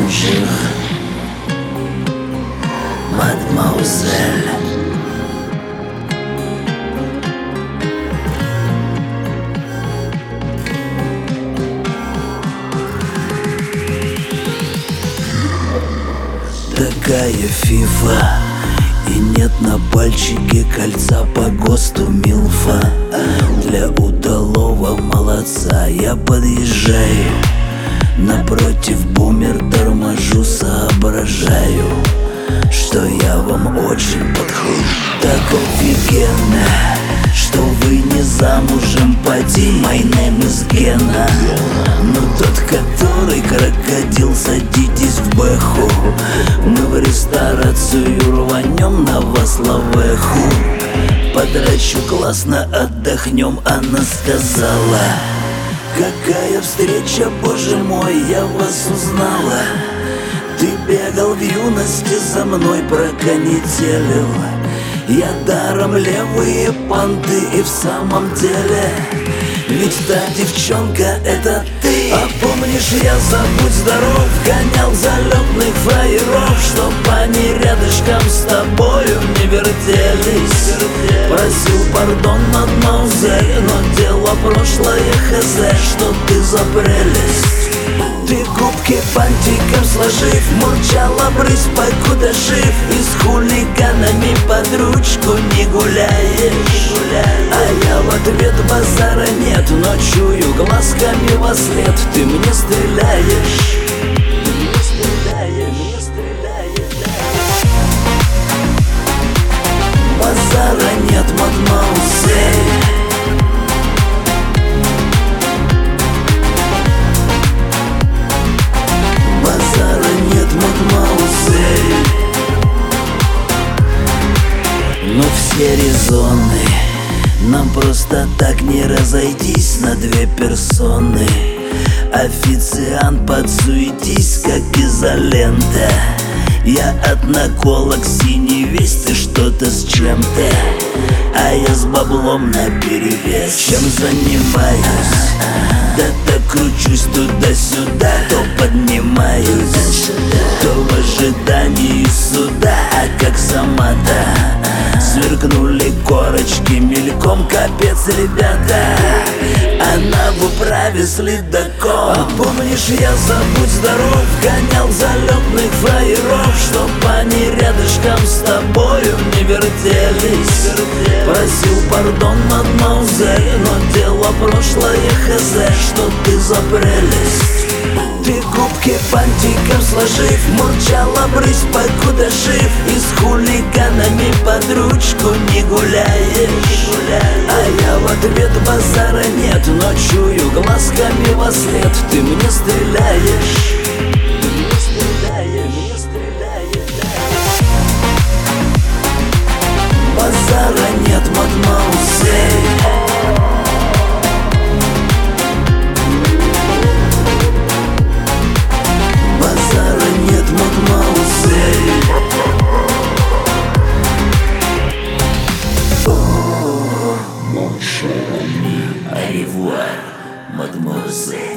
бонжур, мадемуазель. Такая фифа, и нет на пальчике кольца по ГОСТу милфа. Для удалого молодца я подъезжаю, напротив бумер торможу, соображаю, что я вам очень подхожу. Так офигенно, что вы не замужем, поди, my name is Гена. Но тот, который крокодил, садитесь в бэху, мы в ресторацию рванем на вас лавеху. Подрачу, классно отдохнем, она сказала. Какая встреча, боже мой, я вас узнала. Ты бегал в юности за мной, проконетелил. Я даром левые понты, и в самом деле ведь та девчонка это ты. А помнишь, я забудь здоров гонял залетных фраеров, чтоб они рядышком с тобою не вертелись. Просил пардон, мадемуазель, но дело прошлое, хз, что ты за прелесть. Ты губки бантиком сложив, мурчала брысь, покуда жив, и с хулиганами под ручку не гуляешь. А я в ответ базара нет, но чую глазками во след, ты мне стреляешь. Базара нет, мадемуазель. Но все резоны, нам просто так не разойтись на две персоны. Официант, подсуетись, как изолента. Я от наколок синий весь, ты что-то с чем-то, а я с баблом наперевес. Чем занимаюсь? Да так кручусь туда-сюда, то поднимаюсь, то в ожидании суда. А как сама-то сверкнули корочки мельком, капец, ребята, она в управе следаком. А помнишь, я забудь здоров гонял залетных фраеров, чтоб они рядышком с тобою не вертелись. Просил пардон, мадемуазель, но дело прошлое, хз, что ты за прелесть. Ты губки бантиком сложив, мурчала брысь, покуда жив, и с хулиганами под ручку не гуляешь. А я в ответ базара нет, но чую глазками во след, ты мне стреляешь. Базара нет, мадемуазель. Au revoir, mademoiselle.